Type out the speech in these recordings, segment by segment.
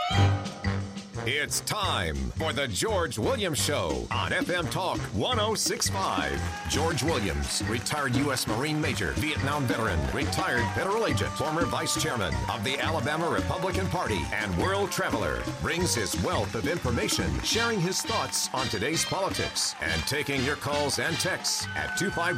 It's time for the George Williams Show on FM Talk 1065. George Williams, retired U.S. Marine Major, Vietnam veteran, retired federal agent, former vice chairman of the Alabama Republican Party, and world traveler, brings his wealth of information, sharing his thoughts on today's politics, and taking your calls and texts at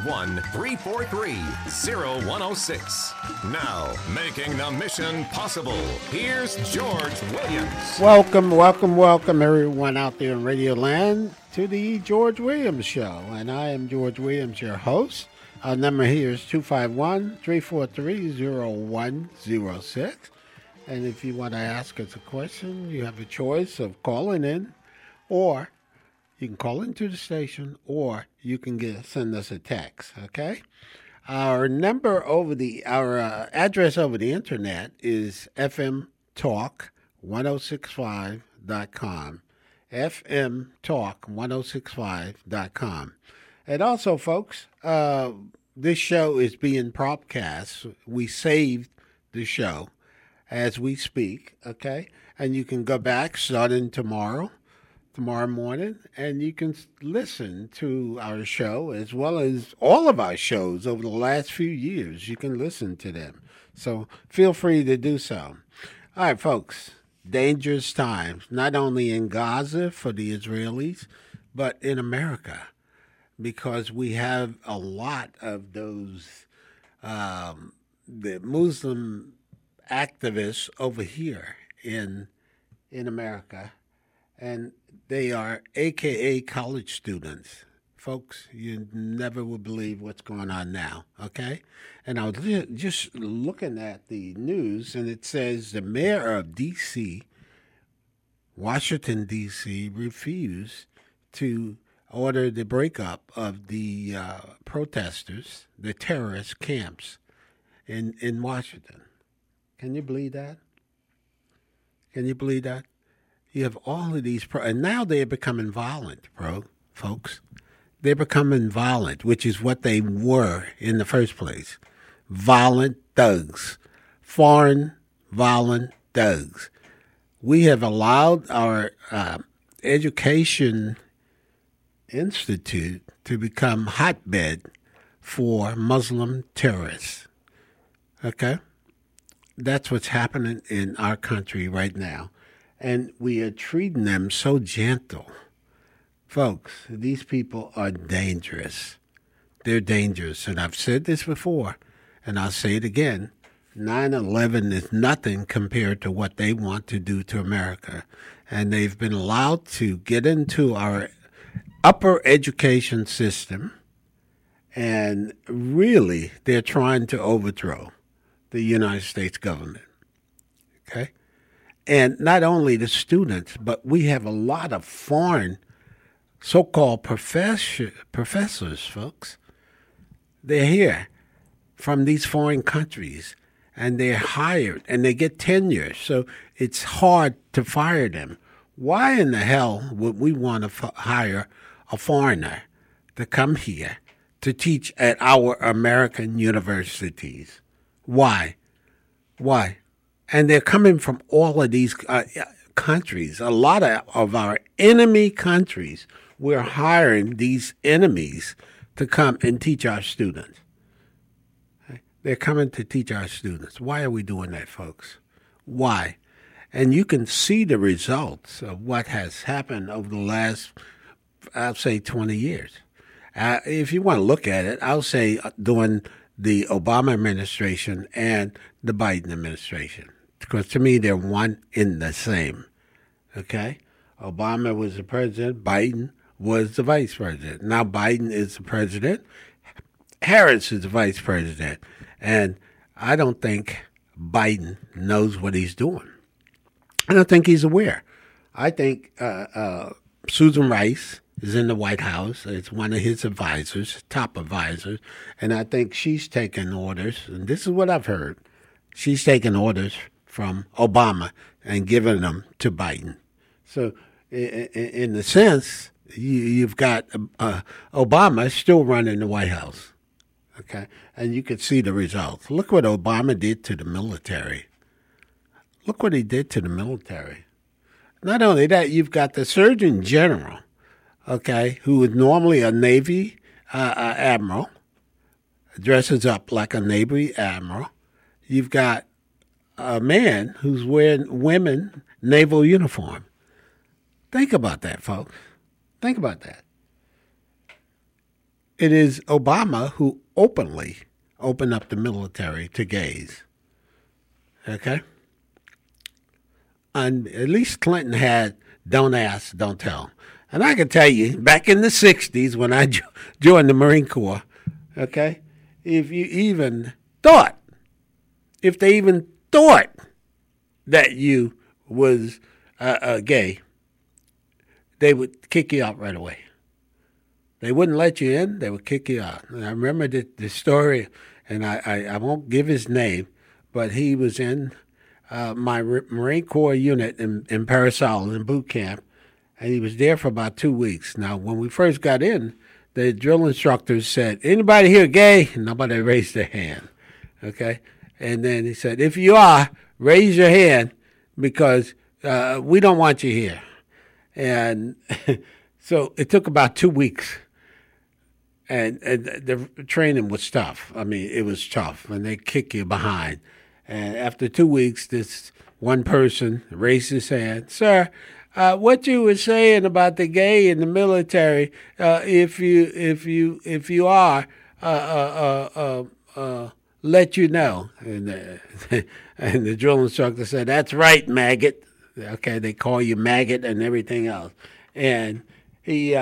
251-343-0106. Now, making the mission possible, here's George Williams. Welcome everyone out there in Radio Land to the George Williams Show. And I am George Williams, your host. Our number here is 251-343-0106. And if you want to ask us a question, you have a choice of calling in, or you can call into the station, or you can send us a text, okay? Our address over the internet is fmtalk1065.com. fmtalk1065.com. And also, folks, this show is being broadcast. We saved the show as we speak, okay? And you can go back starting tomorrow morning, and you can listen to our show as well as all of our shows over the last few years. You can listen to them. So feel free to do so. All right, folks. Dangerous times, not only in Gaza for the Israelis, but in America, because we have a lot of those the Muslim activists over here in America, and they are AKA college students. Folks, you never would believe what's going on now, okay? And I was just looking at the news, and it says the mayor of D.C., Washington, D.C., refused to order the breakup of the protesters, the terrorist camps in Washington. Can you believe that? Can you believe that? You have all of these, and now they're becoming violent, folks. They're becoming violent, which is what they were in the first place. Violent thugs. Foreign violent thugs. We have allowed our education institute to become hotbed for Muslim terrorists. Okay? That's what's happening in our country right now. And we are treating them so gentle. Folks, these people are dangerous. They're dangerous. And I've said this before, and I'll say it again. 9/11 is nothing compared to what they want to do to America. And they've been allowed to get into our upper education system, and really they're trying to overthrow the United States government. Okay? And not only the students, but we have a lot of foreign so-called professors, folks. They're here from these foreign countries, and they're hired, and they get tenure, so it's hard to fire them. Why in the hell would we want to hire a foreigner to come here to teach at our American universities? Why? And they're coming from all of these countries. A lot of our enemy countries, we're hiring these enemies to come and teach our students. They're coming to teach our students. Why are we doing that, folks? Why? And you can see the results of what has happened over the last, I'll say, 20 years. If you want to look at it, I'll say during the Obama administration and the Biden administration. Because to me, they're one in the same. Okay? Obama was the president. Biden was the vice president. Now Biden is the president. Harris is the vice president. And I don't think Biden knows what he's doing. I don't think he's aware. I think Susan Rice is in the White House. It's one of his advisors, top advisors. And I think she's taking orders. And this is what I've heard. She's taking orders from Obama and giving them to Biden. So in the sense, you've got Obama still running the White House, okay? And you can see the results. Look what Obama did to the military. Look what he did to the military. Not only that, you've got the Surgeon General, okay, who is normally a Navy admiral, dresses up like a Navy admiral. You've got a man who's wearing women naval uniform. Think about that, folks. Think about that. It is Obama who openly opened up the military to gays. Okay? And at least Clinton had don't ask, don't tell. And I can tell you, back in the 60s when I joined the Marine Corps, okay, if they even thought that you was gay, they would kick you out right away. They wouldn't let you in. They would kick you out. And I remember the story, and I won't give his name, but he was in my Marine Corps unit in Parris Island in boot camp, and he was there for about 2 weeks. Now, when we first got in, the drill instructors said, anybody here gay? Nobody raised their hand, okay? And then he said, if you are, raise your hand because we don't want you here. And so it took about 2 weeks. And the training was tough. I mean, it was tough, and they kick you behind. And after 2 weeks, this one person raised his hand. Sir, what you were saying about the gay in the military, if you are, let you know. And and the drill instructor said, that's right, maggot. Okay, they call you maggot and everything else. And he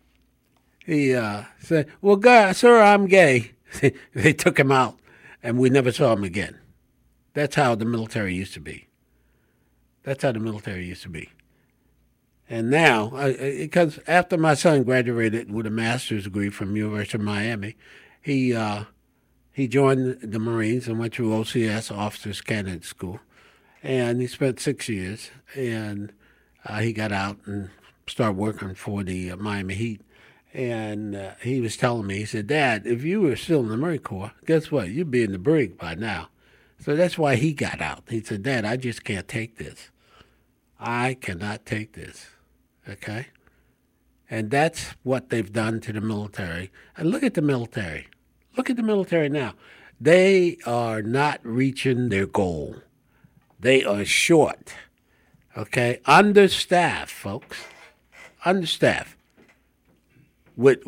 said, well, God, sir, I'm gay. They took him out, and we never saw him again. That's how the military used to be. That's how the military used to be. And now, because after my son graduated with a master's degree from University of Miami, he joined the Marines and went through OCS, Officers Candidate School. And he spent 6 years, and he got out and started working for the Miami Heat. And he was telling me, he said, Dad, if you were still in the Marine Corps, guess what? You'd be in the brig by now. So that's why he got out. He said, Dad, I just can't take this. I cannot take this. Okay? And that's what they've done to the military. And look at the military. Look at the military now. They are not reaching their goal. They are short. Okay? Understaffed, folks. Understaffed. With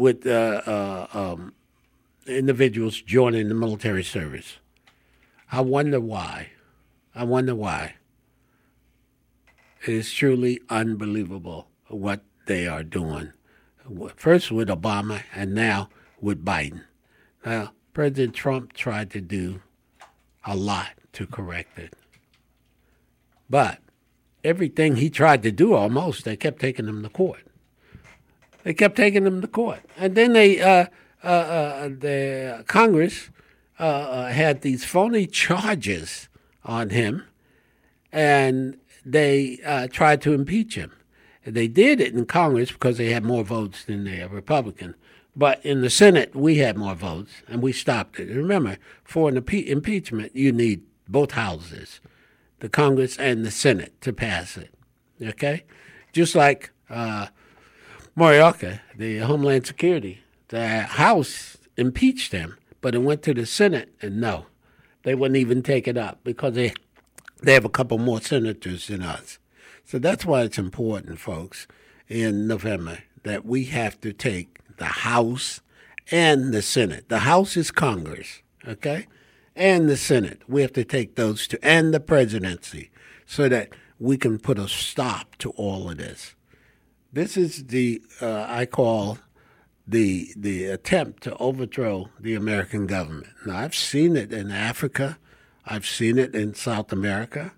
individuals joining the military service. I wonder why. It is truly unbelievable what they are doing. First with Obama and now with Biden. Now, President Trump tried to do a lot to correct it. But everything he tried to do almost, they kept taking him to court. And then the Congress had these phony charges on him, and they tried to impeach him. They did it in Congress because they had more votes than the Republican. But in the Senate, we had more votes, and we stopped it. Remember, for an impeachment, you need both houses, the Congress and the Senate, to pass it. Okay? Just like Mayorkas, the Homeland Security, the House impeached him, but it went to the Senate, and no, they wouldn't even take it up because they have a couple more senators than us. So that's why it's important, folks, in November, that we have to take the House and the Senate. The House is Congress, okay? And the Senate. We have to take those two, and the presidency, so that we can put a stop to all of this. This is the, I call the attempt to overthrow the American government. Now, I've seen it in Africa. I've seen it in South America.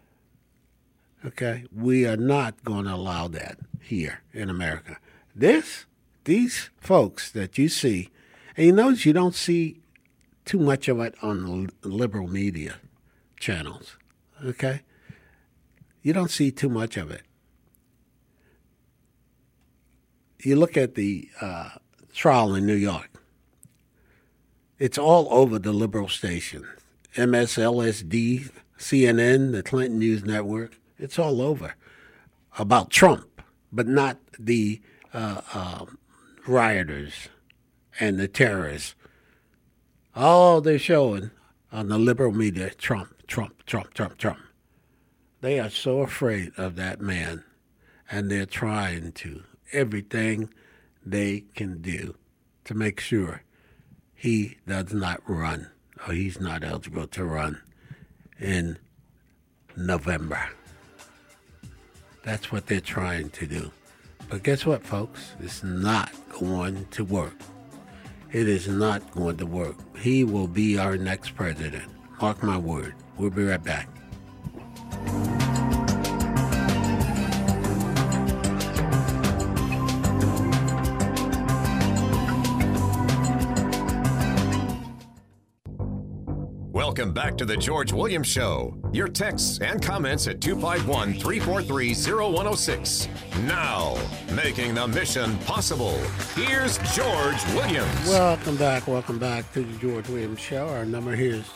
Okay? We are not going to allow that here in America. These folks that you see, and you notice you don't see too much of it on the liberal media channels. Okay? You don't see too much of it. You look at the trial in New York. It's all over the liberal stations. MSLSD, CNN, the Clinton News Network. It's all over. about Trump, but not the rioters and the terrorists. All they're showing on the liberal media, Trump. They are so afraid of that man, and they're trying to everything they can do to make sure he does not run, or he's not eligible to run in November. That's what they're trying to do. But guess what, folks? It's not going to work. It is not going to work. He will be our next president. Mark my word. We'll be right back. Welcome back to the George Williams Show. Your texts and comments at 251-343-0106. Now, making the mission possible, here's George Williams. Welcome back to the George Williams Show. Our number here is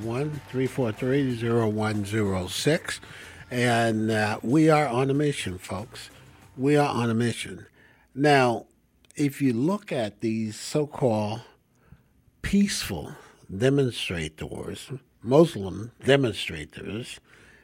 251-343-0106. And we are on a mission, folks. We are on a mission. Now, if you look at these so-called peaceful demonstrators, Muslim demonstrators,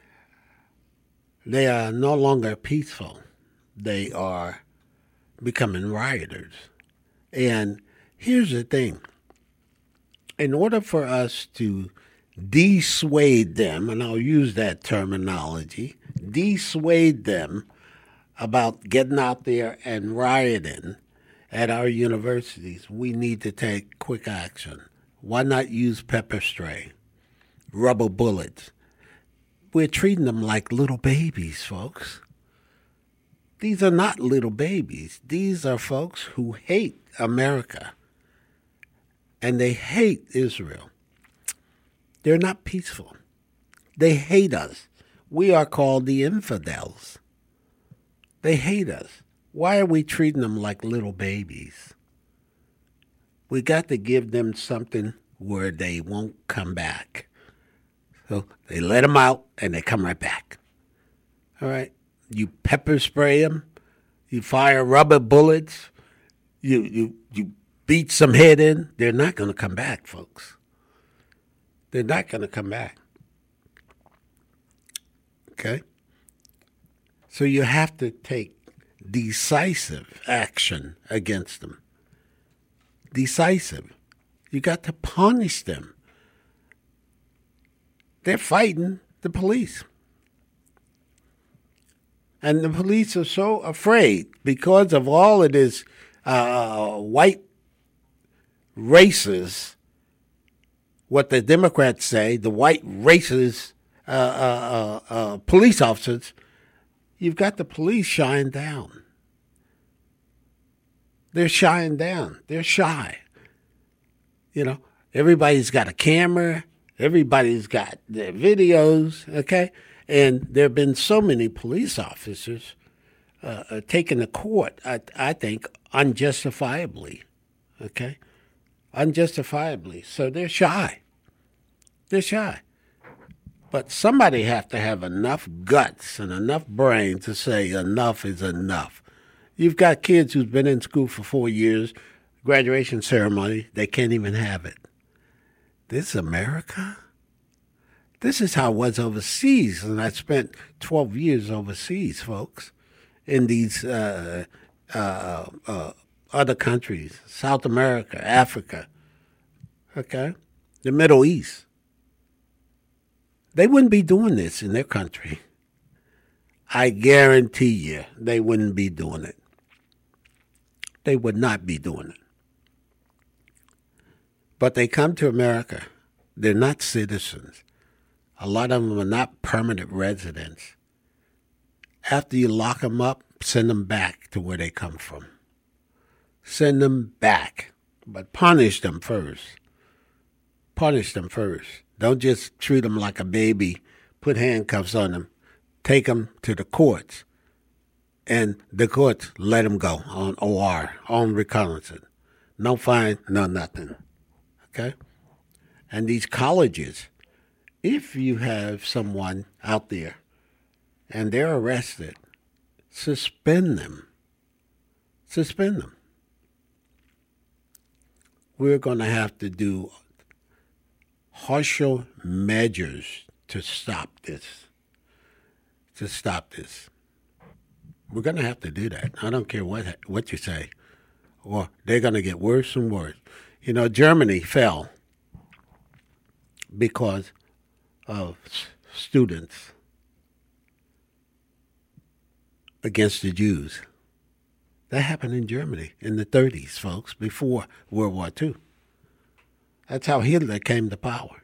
they are no longer peaceful. They are becoming rioters. And here's the thing. In order for us to dissuade them, and I'll use that terminology, dissuade them about getting out there and rioting at our universities, we need to take quick action. Why not use pepper spray, rubber bullets? We're treating them like little babies, folks. These are not little babies. These are folks who hate America, and they hate Israel. They're not peaceful. They hate us. We are called the infidels. They hate us. Why are we treating them like little babies? We got to give them something where they won't come back. So they let them out and they come right back. All right? You pepper spray them. You fire rubber bullets. You beat some head in. They're not going to come back, folks. They're not going to come back. Okay? So you have to take decisive action against them. Decisive. You got to punish them. They're fighting the police. And the police are so afraid because of all of this white racists, what the Democrats say, the white racist police officers. You've got the police shying down. They're shying down. They're shy. You know, everybody's got a camera. Everybody's got their videos, okay? And there have been so many police officers taken to court, I think, unjustifiably, okay? Unjustifiably. So they're shy. They're shy. But somebody have to have enough guts and enough brain to say enough is enough. You've got kids who've been in school for 4 years, graduation ceremony, they can't even have it. This is America? This is how it was overseas, and I spent 12 years overseas, folks, in these other countries, South America, Africa, okay, the Middle East. They wouldn't be doing this in their country. I guarantee you they wouldn't be doing it. They would not be doing it. But they come to America. They're not citizens. A lot of them are not permanent residents. After you lock them up, send them back to where they come from. Send them back, but punish them first. Punish them first. Don't just treat them like a baby, put handcuffs on them, take them to the courts, and the courts let them go on OR, on reconnaissance. No fine, no nothing. Okay? And these colleges, if you have someone out there and they're arrested Suspend them. Suspend them. We're going to have to do harsher measures to stop this. We're going to have to do that. I don't care what you say. Or they're going to get worse and worse. You know, Germany fell because of students against the Jews. That happened in Germany in the 30s, folks, before World War II. That's how Hitler came to power.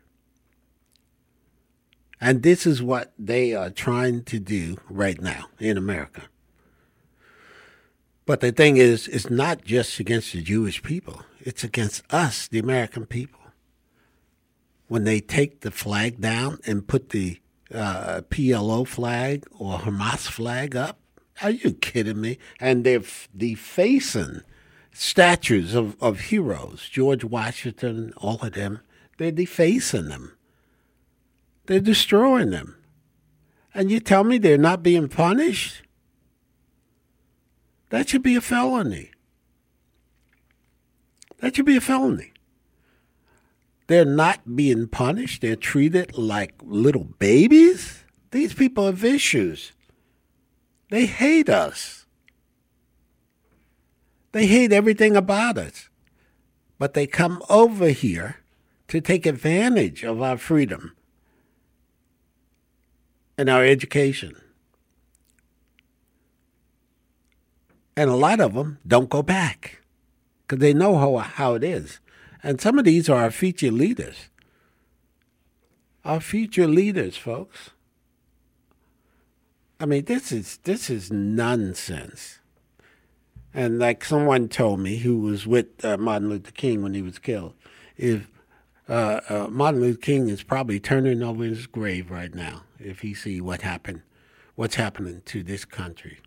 And this is what they are trying to do right now in America. But the thing is, it's not just against the Jewish people. It's against us, the American people. When they take the flag down and put the PLO flag or Hamas flag up, are you kidding me? And they're defacing statues of heroes, George Washington, all of them. They're defacing them. They're destroying them. And you tell me they're not being punished? That should be a felony. That should be a felony. They're not being punished. They're treated like little babies. These people are vicious. They hate us. They hate everything about us. But they come over here to take advantage of our freedom and our education. And a lot of them don't go back because they know how it is. And some of these are our future leaders. Our future leaders, folks. I mean, this is nonsense. And like someone told me who was with Martin Luther King when he was killed, if Martin Luther King is probably turning over his grave right now if he see what's happening to this country.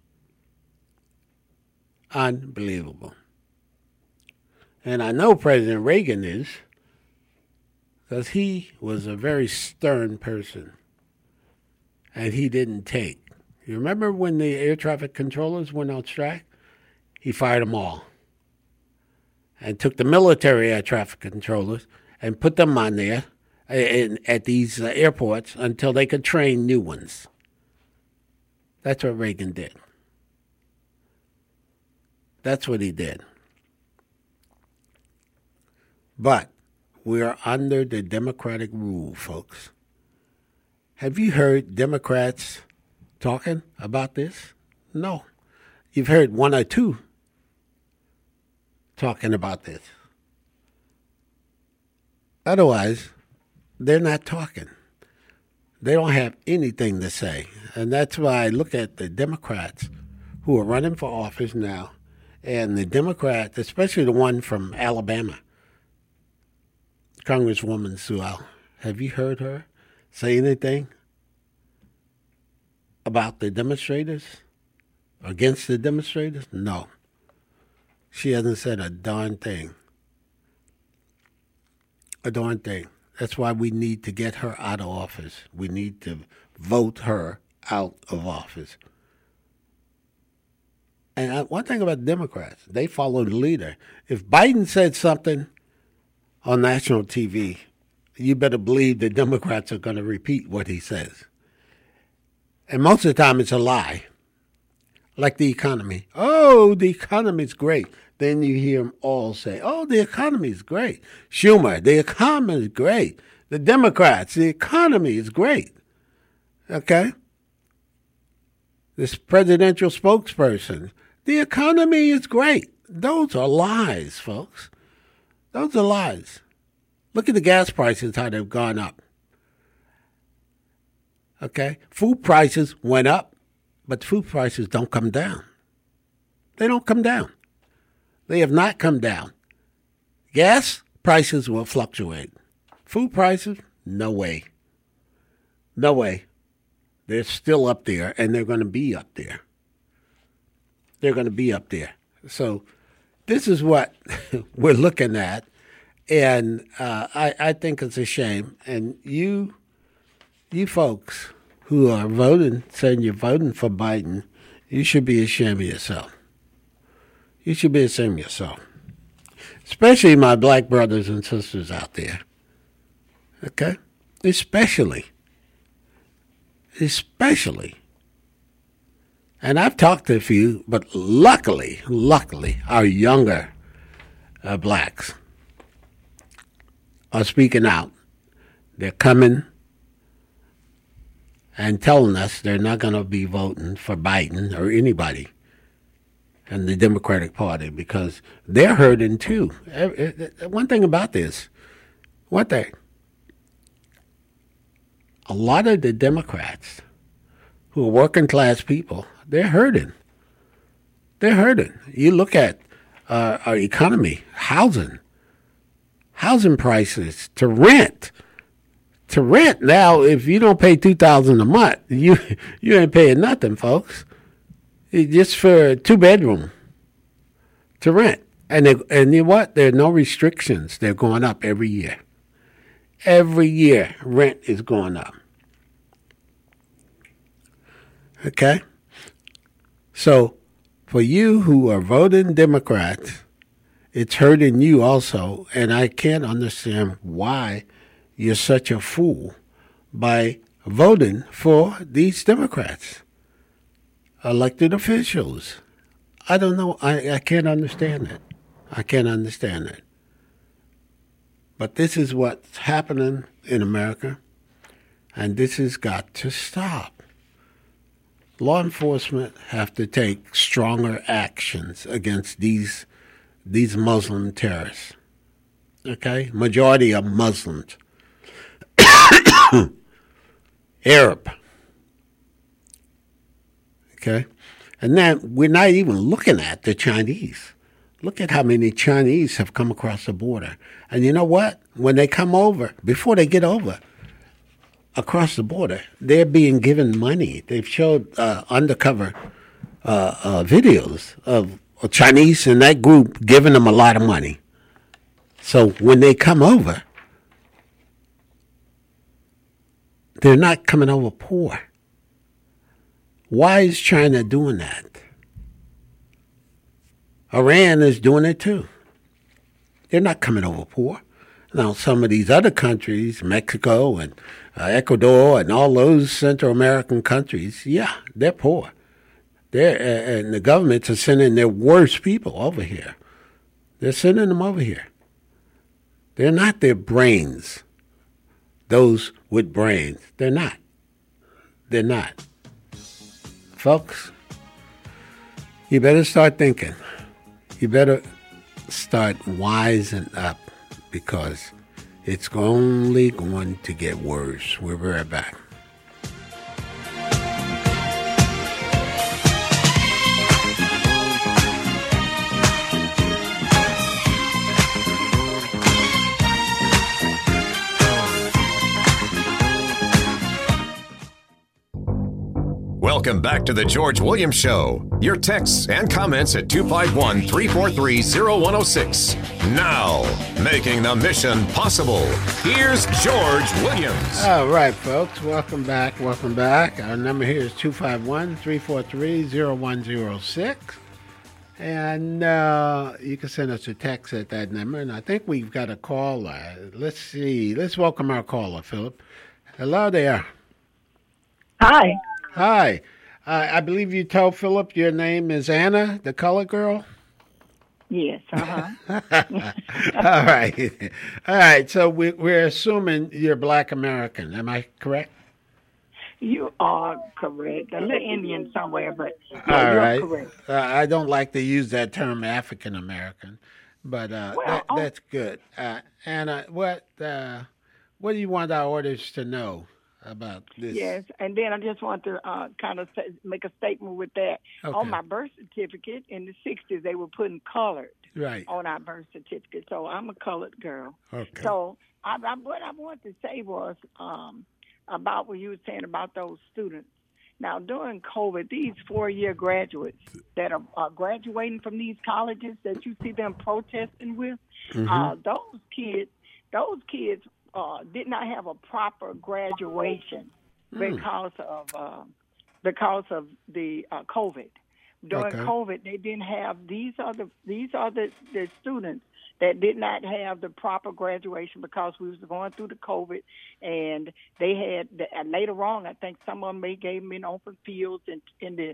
Unbelievable. And I know President Reagan is, because he was a very stern person, and he didn't take. You remember when the air traffic controllers went on strike? He fired them all and took the military air traffic controllers and put them on there at these airports until they could train new ones. That's what Reagan did. That's what he did. But we are under the Democratic rule, folks. Have you heard Democrats talking about this? No. You've heard one or two talking about this. Otherwise, they're not talking. They don't have anything to say. And that's why I look at the Democrats who are running for office now, and the Democrats, especially the one from Alabama, Congresswoman Sewell. Have you heard her say anything about the demonstrators? Against the demonstrators? No. She hasn't said a darn thing. A darn thing. That's why we need to get her out of office. We need to vote her out of office. And one thing about Democrats, they follow the leader. If Biden said something on national TV, you better believe the Democrats are going to repeat what he says. And most of the time it's a lie. Like the economy. Oh, the economy's great. Then you hear them all say, oh, the economy's great. Schumer, the economy's great. The Democrats, the economy is great. Okay? This presidential spokesperson, the economy is great. Those are lies, folks. Those are lies. Look at the gas prices, how they've gone up. Okay? Food prices went up, but food prices don't come down. They don't come down. They have not come down. Gas prices will fluctuate. Food prices, no way. No way. They're still up there, and they're going to be up there. They're going to be up there. So this is what we're looking at, and I think it's a shame. And you folks who are voting, saying you're voting for Biden, You should be ashamed of yourself. You should be ashamed of yourself. Especially my black brothers and sisters out there. Okay? Especially. And I've talked to a few, but luckily, our younger blacks are speaking out. They're coming and telling us they're not going to be voting for Biden or anybody in the Democratic Party because they're hurting too. One thing about this, a lot of the Democrats who are working class people, they're hurting. You look at our economy, housing prices, to rent. Now, if you don't pay $2,000 a month, you ain't paying nothing, folks. It's just for a 2-bedroom to rent. And you know what? There are no restrictions. They're going up every year. Every year, rent is going up. Okay? So, for you who are voting Democrats, it's hurting you also. And I can't understand why you're such a fool by voting for these Democrats, elected officials. I don't know. I can't understand it. But this is what's happening in America, and this has got to stop. Law enforcement have to take stronger actions against these Muslim terrorists. Okay? Majority of Muslims. Arab. Okay? And then we're not even looking at the Chinese. Look at how many Chinese have come across the border. And you know what? When they come over, before they get over across the border, they're being given money. They've showed undercover videos of Chinese in that group giving them a lot of money. So when they come over, they're not coming over poor. Why is China doing that? Iran is doing it too. They're not coming over poor. Now, some of these other countries, Mexico and Ecuador and all those Central American countries, yeah, they're poor. And the governments are sending their worst people over here. They're sending them over here. They're not their brains. Those with brains. They're not. Folks, you better start thinking. You better start wising up because it's only going to get worse. We'll be right back. Welcome back to the George Williams Show. Your texts and comments at 251-343-0106. Now, making the mission possible, here's George Williams. All right, folks. Welcome back. Our number here is 251-343-0106. And you can send us a text at that number. And I think we've got a caller. Let's see. Let's welcome our caller, Philip. Hello there. Hi. Hi. I believe you told Philip your name is Anna, the color girl? Yes, uh-huh. All right. So we're assuming you're Black American. Am I correct? You are correct. A little Indian somewhere, but all right. You're correct. I don't like to use that term African American, but that's good. Anna, what do you want our audience to know about this? Yes, and then I just want to kind of make a statement with that. Okay. On my birth certificate in the 60s, they were putting colored on our birth certificate. So I'm a colored girl. Okay. So what I wanted to say was about what you were saying about those students. Now, during COVID, these 4-year graduates that are graduating from these colleges that you see them protesting with, those kids did not have a proper graduation because of because of the COVID. During Okay. COVID, they didn't have these are the students that did not have the proper graduation because we was going through the COVID, and they had later on. I think some of them may gave them in open fields and in the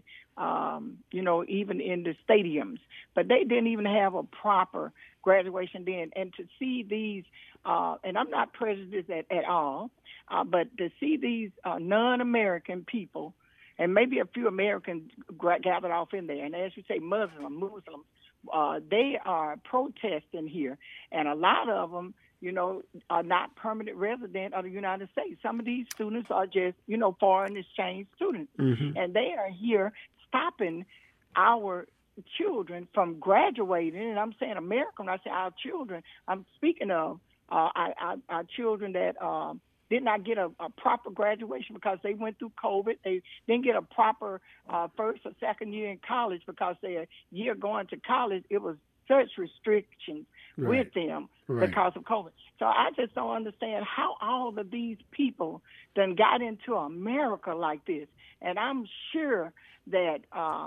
even in the stadiums, but they didn't even have a proper graduation then. And to see these, and I'm not prejudiced at all, but to see these non-American people. And maybe a few Americans gathered off in there. And as you say, Muslims, they are protesting here. And a lot of them, are not permanent resident of the United States. Some of these students are just, foreign exchange students. Mm-hmm. And they are here stopping our children from graduating. And I'm saying American, I say our children. I'm speaking of our children that did not get a proper graduation because they went through COVID. They didn't get a proper first or second year in college because their year going to college, it was such restrictions with them because of COVID. So I just don't understand how all of these people then got into America like this. And I'm sure that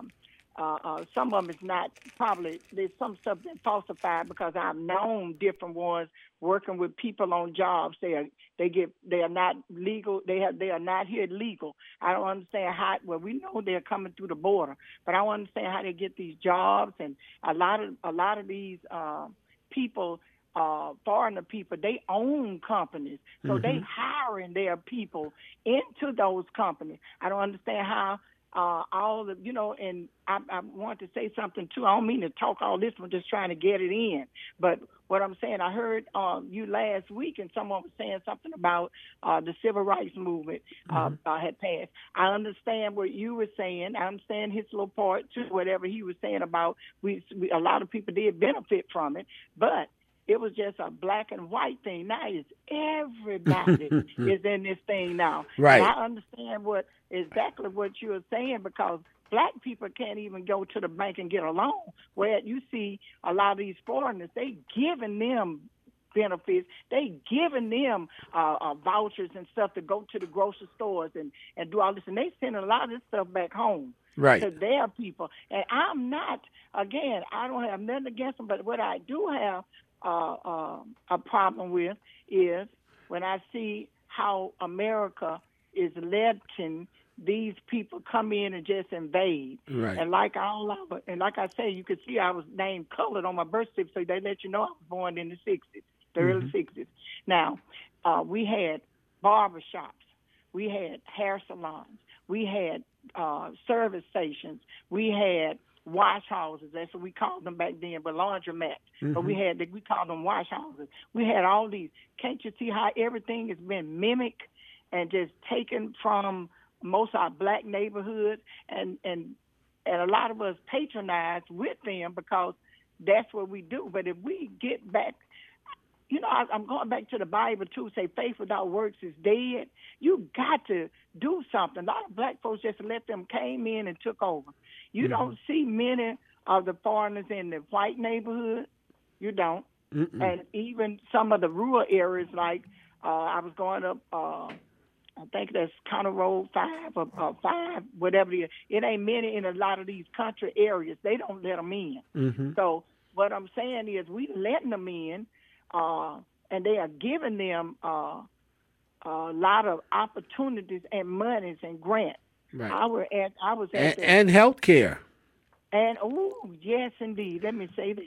some of them is not probably, there's some stuff that's falsified because I've known different ones working with people on jobs. They are not legal. They are not here legal. I don't understand how. Well, we know they're coming through the border, but I don't understand how they get these jobs. And a lot of these people, foreigner people, they own companies, so they hiring their people into those companies. I don't understand how. All the, and I want to say something too. I don't mean to talk all this. I'm just trying to get it in. But what I'm saying, I heard you last week, and someone was saying something about the civil rights movement had passed. I understand what you were saying. I understand his little part too. Whatever he was saying about a lot of people did benefit from it, but it was just a black and white thing. Now it's everybody is in this thing now. Right. And I understand exactly what you're saying because black people can't even go to the bank and get a loan. Where you see a lot of these foreigners, they giving them benefits. They giving them vouchers and stuff to go to the grocery stores and do all this. And they sending a lot of this stuff back home. Right. To their people. And I'm not, again, I don't have nothing against them, but what I do have a problem with is when I see how America is letting these people come in and just invade. Right. And like I say, you could see I was named colored on my birth certificate, so they let you know I was born in the 60s, the early 60s. Now, we had barber shops. We had hair salons. We had service stations. We had wash houses. That's what we called them back then, but laundromats. But we called them wash houses. We had all these. Can't you see how everything has been mimicked and just taken from most of our black neighborhoods? And a lot of us patronize with them because that's what we do. But if we get back, I'm going back to the Bible, too, say faith without works is dead. You got to do something. A lot of black folks just let them came in and took over. You don't see many of the foreigners in the white neighborhood. You don't. And even some of the rural areas, like I was going up, I think that's County Road 5 or 5, whatever it is. It ain't many in a lot of these country areas. They don't let them in. So what I'm saying is we letting them in, and they are giving them a lot of opportunities and monies and grants. Right. I was at and health care. And yes, indeed. Let me say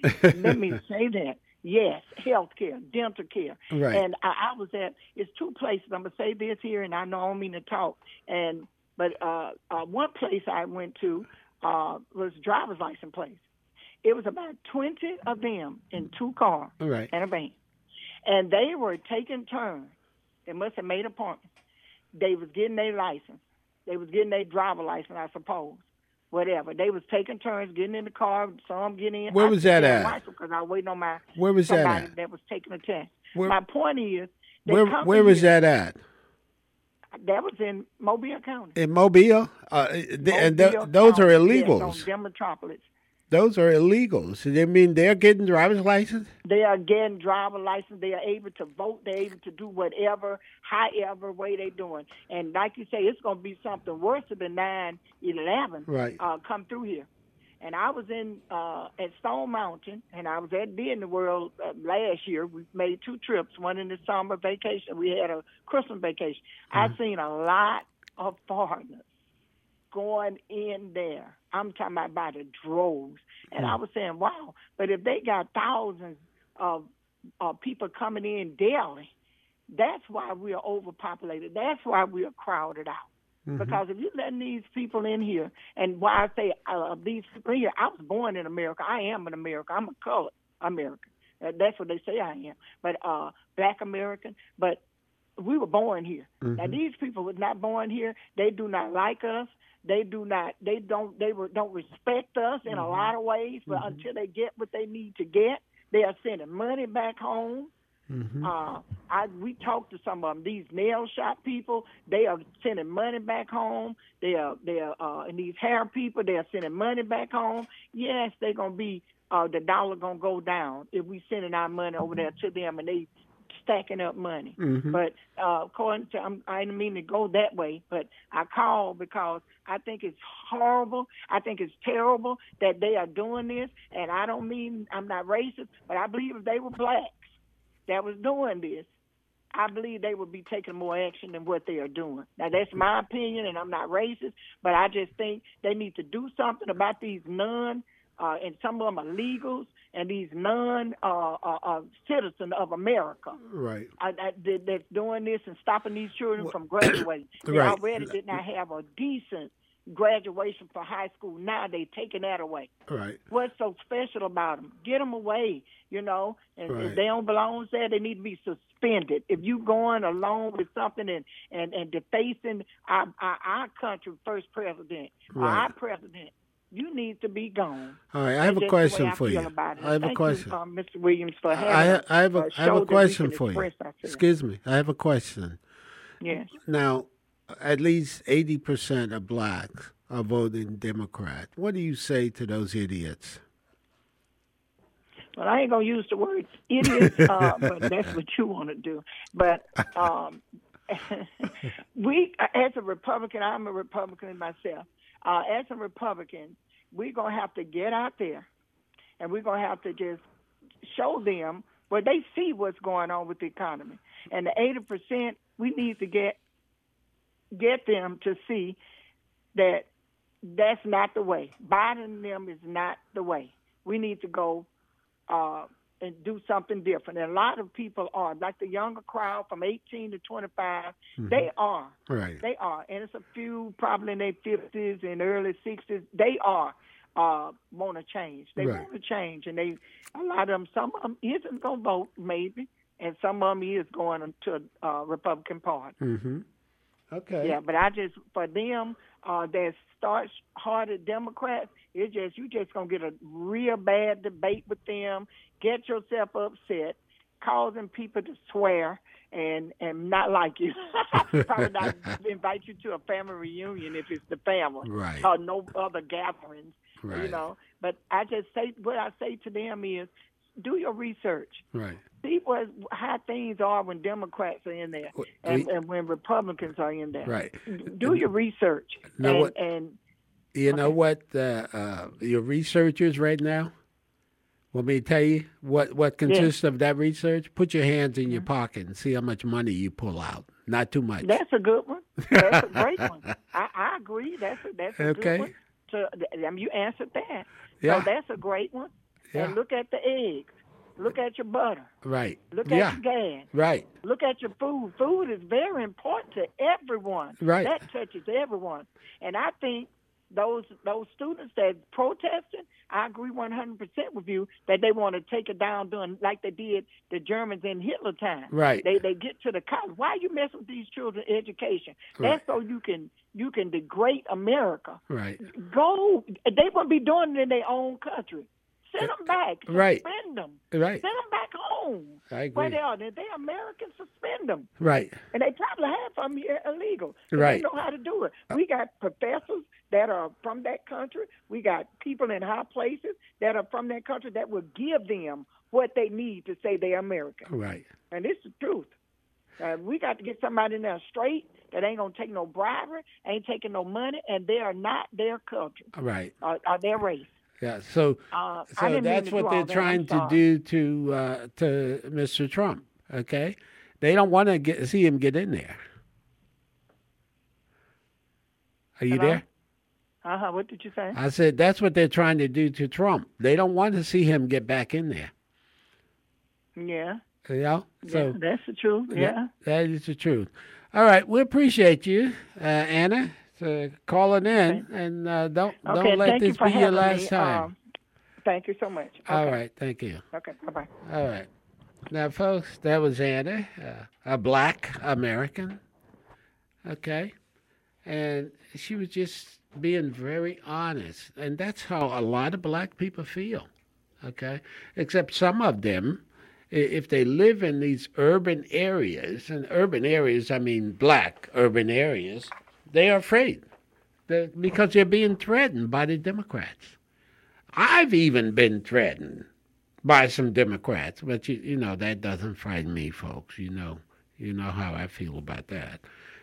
that. Yes, health care, dental care. Right. And I was at, it's two places. I'm gonna say this here, and I know I don't mean to talk. But one place I went to was a driver's license place. It was about 20 of them in 2 cars and a van. And they were taking turns. They must have made appointments. They was getting their license. They was getting their driver license, I suppose. Whatever. They was taking turns, getting in the car, some getting in. Where was that at? Because I was waiting on Where was that at? that was taking a test. My point is, where was that at? That was in Mobile County. In Mobile? And those are illegal. Yes, on Demetropolis. Those are illegals. So they mean they're getting driver's license? They are getting driver license. They are able to vote. They're able to do whatever, however way they're doing. And like you say, it's going to be something worse than 9/11 Right. Come through here. And I was at Stone Mountain, and I was at Disney World last year. We made 2 trips, one in the summer vacation. We had a Christmas vacation. I've seen a lot of foreigners going in there. I'm talking about by the droves. And I was saying, wow, but if they got thousands of people coming in daily, that's why we are overpopulated. That's why we are crowded out. Because if you're letting these people in here, and why I say these people here, I was born in America. I am an American. I'm a colored American. That's what they say I am. But Black American. But we were born here. Now these people were not born here. They do not like us. They don't respect us in a lot of ways. But until they get what they need to get, they are sending money back home. We talked to some of them. These nail shop people, they are sending money back home. They are and these hair people, they are sending money back home. Yes, they're gonna be the dollar gonna go down if we sending our money over there to them and they stacking up money. But according to I didn't mean to go that way, but I called because I think it's horrible. I think it's terrible that they are doing this, and I don't mean I'm not racist, but I believe if they were blacks that was doing this, I believe they would be taking more action than what they are doing. Now, that's my opinion, and I'm not racist, but I just think they need to do something about these and some of them are legals, and these citizens of America. Right. That's doing this and stopping these children from graduating. They already did not have a decent graduation for high school. Now they taking that away. Right. What's so special about them? Get them away, and if they don't belong there, they need to be suspended. If you going along with something and defacing our country, first president, our president, you need to be gone. All right, I have a question for you. I have a question, Mr. Williams, for having I have a question for you. Excuse me, I have a question. Yes. Now, at least 80% of blacks are voting Democrat. What do you say to those idiots? Well, I ain't going to use the word idiots, but that's what you want to do. But we, as a Republican, I'm a Republican myself. As a Republican, we're going to have to get out there, and we're going to have to just show them where they see what's going on with the economy. And the 80%, we need to get them to see that that's not the way. Biden them is not the way. We need to go and do something different. And a lot of people are, like the younger crowd from 18 to 25, they are. Right. They are. And it's a few probably in their 50s and early 60s. They are want to change. They want to change. And a lot of them, some of them isn't going to vote, maybe, and some of them is going to Republican Party. Okay. Yeah, but for them that starts hard Democrats, it's just you just gonna get a real bad debate with them, get yourself upset, causing people to swear and not like you. Probably not invite you to a family reunion if it's the family. Right. Or no other gatherings. Right. But I just say what I say to them is do your research. Right. See how things are when Democrats are in there and when Republicans are in there. Right. Do your research. What your researchers right now? Want me to tell you what consists of that research? Put your hands in your pocket and see how much money you pull out. Not too much. That's a good one. That's a great one. I agree. That's a good one. So, you answered that. Yeah. So that's a great one. Yeah. And look at the eggs. Look at your butter. Right. Look at your gas. Right. Look at your food. Food is very important to everyone. Right. That touches everyone. And I think those students that protested, I agree 100% with you that they want to take it down doing like they did the Germans in Hitler time. Right. They get to the college. Why are you messing with these children's education? That's so you can degrade America. Right. Go. They won't be doing it in their own country. Send them back. Suspend them. Right. Send them back home. I agree. Where they are. If they're Americans, suspend them. Right. And they probably have some illegal. Right. They know how to do it. We got professors that are from that country. We got people in high places that are from that country that will give them what they need to say they're American. Right. And this is the truth. We got to get somebody in there straight that ain't going to take no bribery, ain't taking no money, and they are not their culture. Right. Or their race. Yeah, so that's what they're trying to do to Mr. Trump, okay? They don't want to see him get in there. Are you there? What did you say? I said that's what they're trying to do to Trump. They don't want to see him get back in there. Yeah. You know? So that's the truth, yeah. That is the truth. All right, we appreciate you, Anna, for calling in, and don't let this be your last time. Thank you so much. Okay. All right, thank you. Okay, bye-bye. All right. Now, folks, that was Anna, a black American, okay? And she was just being very honest. And that's how a lot of black people feel, okay? Except some of them, if they live in these urban areas, and urban areas, I mean black urban areas, they are afraid because they're being threatened by the Democrats. I've even been threatened by some Democrats, but you know that doesn't frighten me, folks. You know how I feel about that.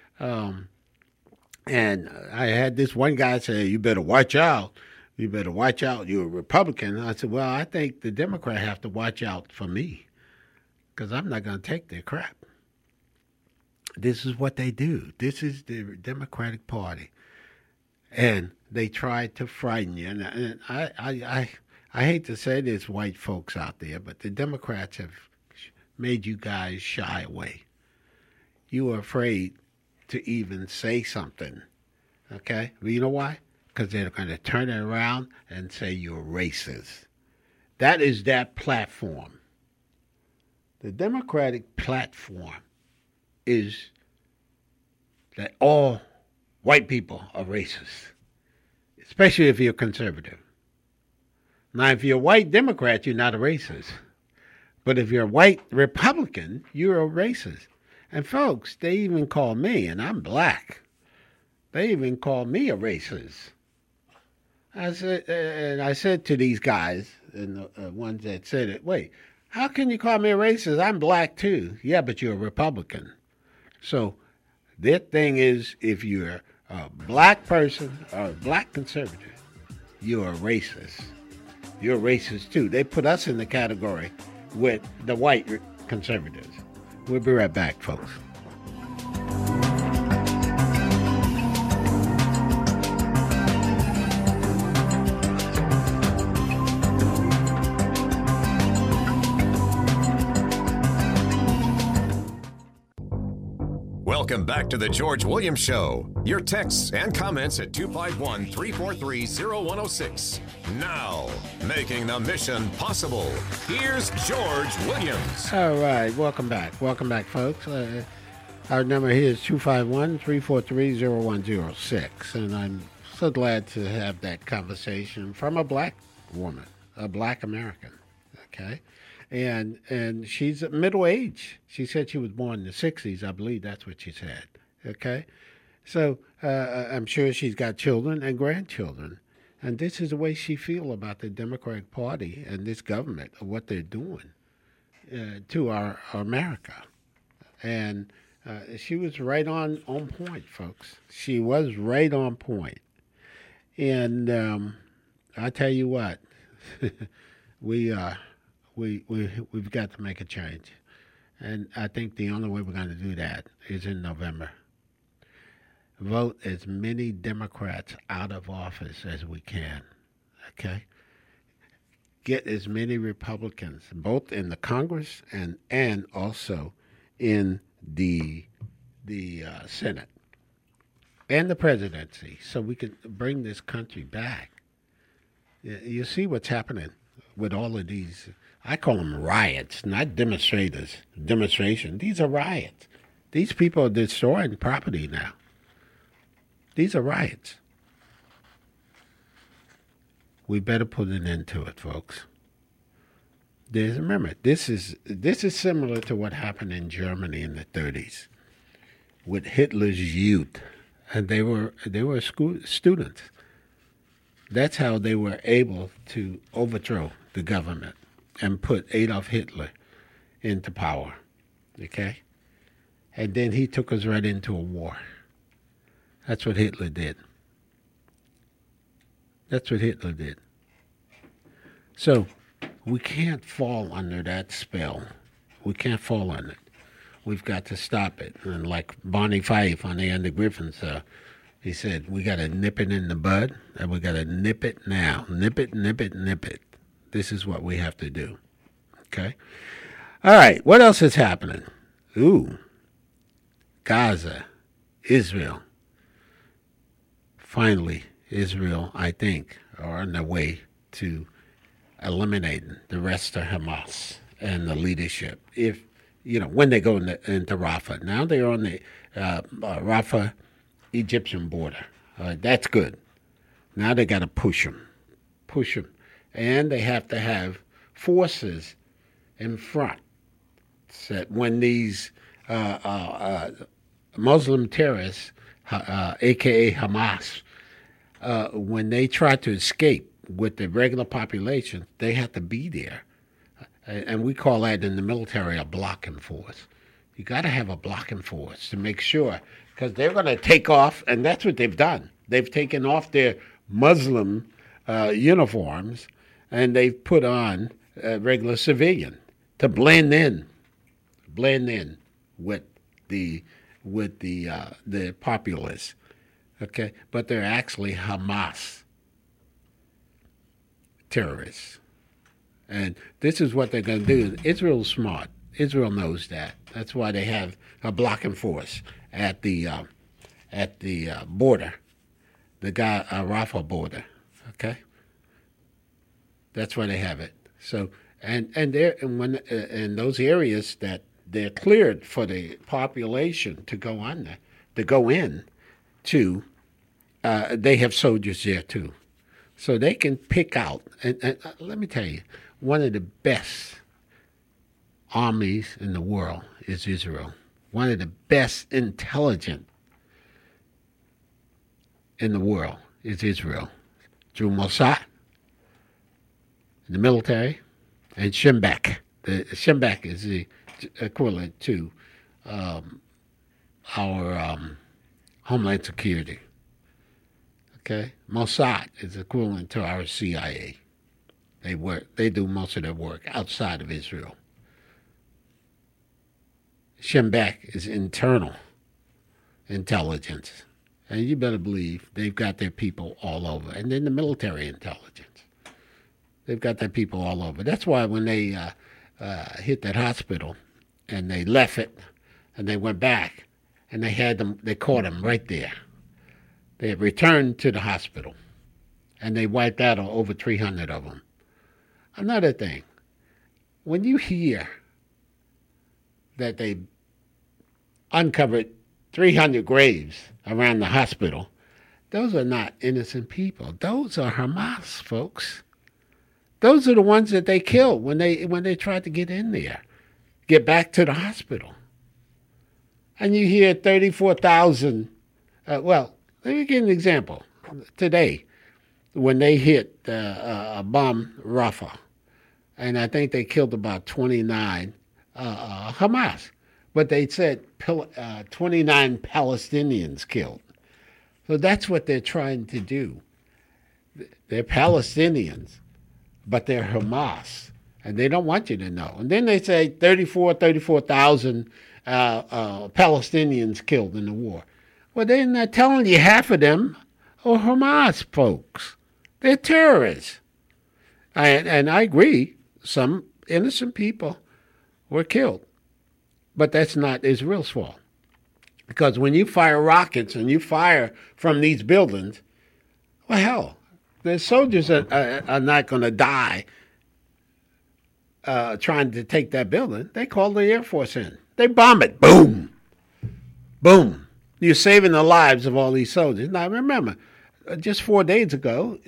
And I had this one guy say, "You better watch out. You better watch out. You're a Republican." I said, "Well, I think the Democrats have to watch out for me because I'm not going to take their crap." This is what they do. This is the Democratic Party, and they try to frighten you. And I hate to say this, white folks out there, but the Democrats have made you guys shy away. You are afraid to even say something, okay? Well, you know why? Because they're going to turn it around and say you're racist. That is that platform. The Democratic platform is that all white people are racist, especially if you're conservative. Now, if you're a white Democrat, you're not a racist. But if you're a white Republican, you're a racist. And folks, they even call me, and I'm black, they even call me a racist. I said to these guys, and the ones that said it, wait, how can you call me a racist? I'm black too. Yeah, but you're a Republican. So their thing is, if you're a black person or a black conservative, you're a racist. You're a racist too. They put us in the category with the white conservatives. We'll be right back, folks. Welcome back to the George Williams Show. Your texts and comments at 251-343-0106. Now, making the mission possible, here's George Williams. All right, welcome back. Welcome back, folks. Our number here is 251-343-0106. And I'm so glad to have that conversation from a black woman, a black American, okay? And she's middle-aged. She said she was born in the 60s. I believe that's what she said, okay? So I'm sure she's got children and grandchildren. And this is the way she feels about the Democratic Party and this government, of what they're doing to our America. And she was right on point, folks. She was right on point. And I tell you what, we've got to make a change. And I think the only way we're going to do that is in November. Vote as many Democrats out of office as we can, okay? Get as many Republicans, both in the Congress and also in the Senate and the presidency, so we can bring this country back. You see what's happening with all of these, I call them riots, not demonstration. These are riots. These people are destroying property now. These are riots. We better put an end to it, folks. Remember, this is similar to what happened in Germany in the 30s with Hitler's youth, and they were students, That's how they were able to overthrow the government and put Adolf Hitler into power. Okay? And then he took us right into a war. That's what Hitler did. That's what Hitler did. So we can't fall under that spell. We can't fall under it. We've got to stop it. And like Barney Fife on the Andy Griffiths, he said, we got to nip it in the bud, and we got to nip it now. Nip it, nip it, nip it. This is what we have to do. Okay? All right, what else is happening? Ooh, Gaza, Israel. Finally, Israel, I think, are on their way to eliminating the rest of Hamas and the leadership. If when they go into Rafah. Now they're on the Rafah Egyptian border. That's good. Now they got to push them. And they have to have forces in front. So that when these Muslim terrorists, a.k.a. Hamas, when they try to escape with the regular population, they have to be there. And we call that in the military a blocking force. You got to have a blocking force to make sure, because they're going to take off, and that's what they've done. They've taken off their Muslim uniforms, and they've put on regular civilian to blend in with the populace. Okay, but they're actually Hamas terrorists. And this is what they're going to do. Israel's smart. Israel knows that. That's why they have a blocking force at the border, the Rafah border. Okay, that's why they have it. So and they're when in those areas that they're cleared for the population to go on there, to go in to, they have soldiers there too, so they can pick out. And let me tell you, one of the best armies in the world is Israel. One of the best intelligent in the world is Israel. Through Mossad, the military, and Shin Bet. The Shin Bet is the equivalent to our Homeland Security. Okay? Mossad is equivalent to our CIA. They do most of their work outside of Israel. Shin Bet is internal intelligence. And you better believe they've got their people all over. And then the military intelligence. They've got their people all over. That's why when they hit that hospital and they left it and they went back and they caught them right there. They had returned to the hospital and they wiped out over 300 of them. Another thing, when you hear that they uncovered 300 graves around the hospital, those are not innocent people. Those are Hamas, folks. Those are the ones that they killed when they tried to get in there, get back to the hospital. And you hear 34,000. Well, let me give you an example. Today, when they hit a bomb Rafah, and I think they killed about 29 Hamas. But they said 29 Palestinians killed. So that's what they're trying to do. They're Palestinians, but they're Hamas. And they don't want you to know. And then they say 34,000 Palestinians killed in the war. Well, they're not telling you half of them are Hamas folks. They're terrorists. And I agree, some innocent people were killed. But that's not Israel's fault. Because when you fire rockets and you fire from these buildings, well, hell, the soldiers are not going to die trying to take that building. They call the Air Force in. They bomb it. Boom. Boom. You're saving the lives of all these soldiers. Now, remember, just 2 days ago,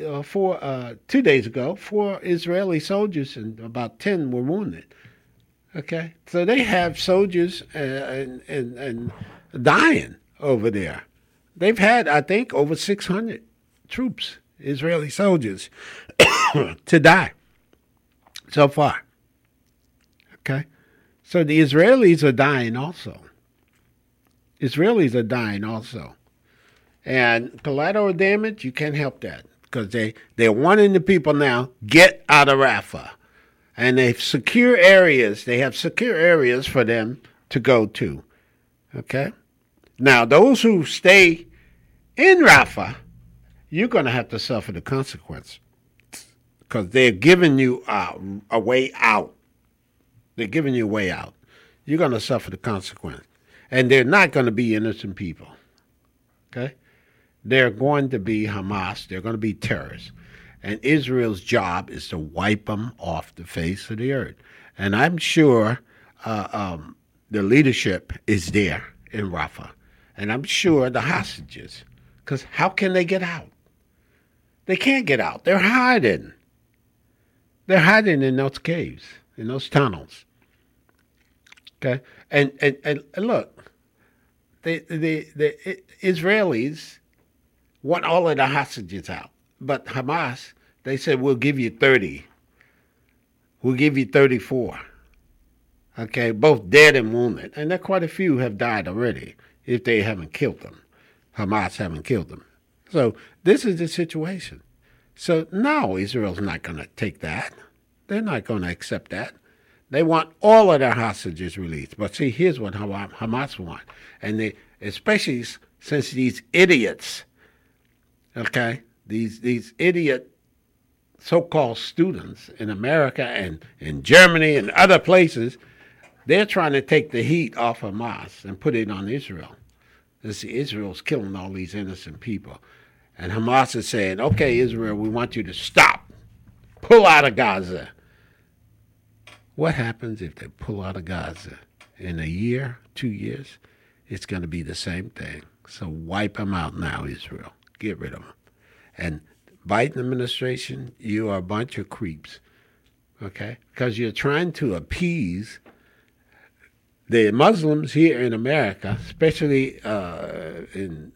4 Israeli soldiers and about 10 were wounded. Okay, so they have soldiers and dying over there. They've had, I think, over 600 troops Israeli soldiers to die so far. Okay? So the Israelis are dying also. Israelis are dying also. And collateral damage, you can't help that because they're wanting the people now get out of Rafah. And they've secure areas. They have secure areas for them to go to. Okay? Now, those who stay in Rafah, you're going to have to suffer the consequence because they're giving you a way out. They're giving you a way out. You're going to suffer the consequence. And they're not going to be innocent people. Okay? They're going to be Hamas. They're going to be terrorists. And Israel's job is to wipe them off the face of the earth. And I'm sure the leadership is there in Rafah. And I'm sure the hostages. Because how can they get out? They can't get out. They're hiding. They're hiding in those caves, in those tunnels. Okay? And look, the Israelis want all of the hostages out. But Hamas, they said, we'll give you 30. We'll give you 34. Okay, both dead and wounded. And there quite a few have died already if they haven't killed them. Hamas haven't killed them. So this is the situation. So no, Israel's not going to take that. They're not going to accept that. They want all of their hostages released. But see, here's what Hamas want. And they, especially since these idiots, okay, these idiot so-called students in America and in Germany and other places, they're trying to take the heat off Hamas and put it on Israel. Israel's killing all these innocent people. And Hamas is saying, okay, Israel, we want you to stop. Pull out of Gaza. What happens if they pull out of Gaza? In a year, 2 years, it's going to be the same thing. So wipe them out now, Israel. Get rid of them. And Biden administration, you are a bunch of creeps, okay? Because you're trying to appease the Muslims here in America, especially in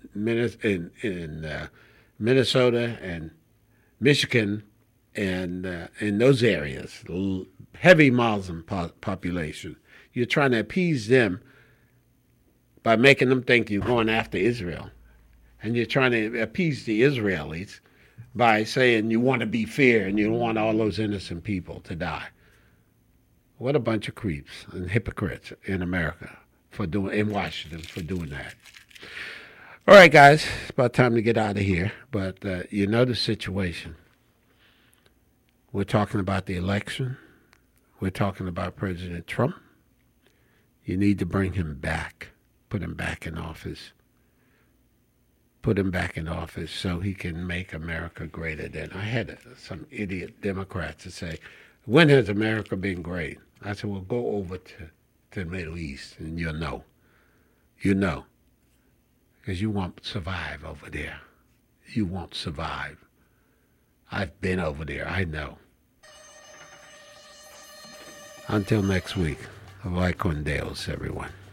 Minnesota and Michigan and in those areas, heavy Muslim population. You're trying to appease them by making them think you're going after Israel. And you're trying to appease the Israelis by saying you want to be fair and you don't want all those innocent people to die. What a bunch of creeps and hypocrites in America in Washington for doing that. All right, guys, it's about time to get out of here. But you know the situation. We're talking about the election. We're talking about President Trump. You need to bring him back, put him back in office. Put him back in office so he can make America great again. I had some idiot Democrats to say, when has America been great? I said, well, go over to the Middle East and you'll know. You know. Because you won't survive over there. You won't survive. I've been over there. I know. Until next week, vai con Deus, everyone.